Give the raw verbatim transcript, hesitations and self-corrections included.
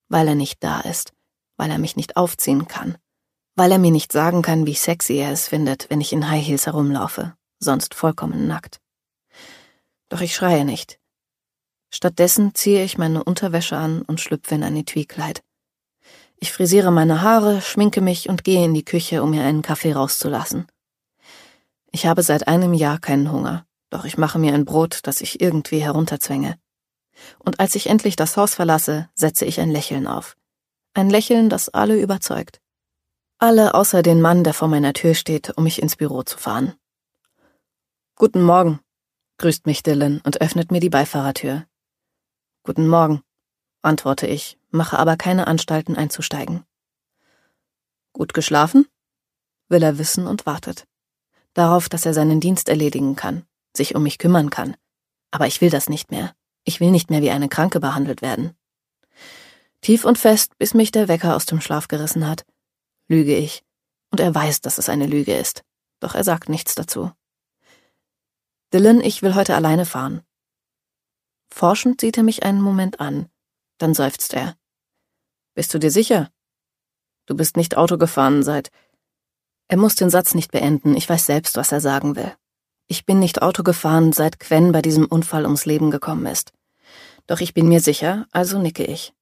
weil er nicht da ist, weil er mich nicht aufziehen kann, weil er mir nicht sagen kann, wie sexy er es findet, wenn ich in High Heels herumlaufe, sonst vollkommen nackt. Doch ich schreie nicht. Stattdessen ziehe ich meine Unterwäsche an und schlüpfe in ein Etui-Kleid. Ich frisiere meine Haare, schminke mich und gehe in die Küche, um mir einen Kaffee rauszulassen. Ich habe seit einem Jahr keinen Hunger, doch ich mache mir ein Brot, das ich irgendwie herunterzwänge. Und als ich endlich das Haus verlasse, setze ich ein Lächeln auf. Ein Lächeln, das alle überzeugt. Alle außer den Mann, der vor meiner Tür steht, um mich ins Büro zu fahren. »Guten Morgen«, grüßt mich Dylan und öffnet mir die Beifahrertür. »Guten Morgen«, antworte ich, mache aber keine Anstalten einzusteigen. »Gut geschlafen?«, will er wissen und wartet. Darauf, dass er seinen Dienst erledigen kann, sich um mich kümmern kann. Aber ich will das nicht mehr. Ich will nicht mehr wie eine Kranke behandelt werden. Tief und fest, bis mich der Wecker aus dem Schlaf gerissen hat, lüge ich. Und er weiß, dass es eine Lüge ist. Doch er sagt nichts dazu. »Dylan, ich will heute alleine fahren.« Forschend sieht er mich einen Moment an. Dann seufzt er. »Bist du dir sicher? Du bist nicht Auto gefahren seit...« Er muss den Satz nicht beenden, ich weiß selbst, was er sagen will. Ich bin nicht Auto gefahren, seit Quen bei diesem Unfall ums Leben gekommen ist. Doch ich bin mir sicher, also nicke ich.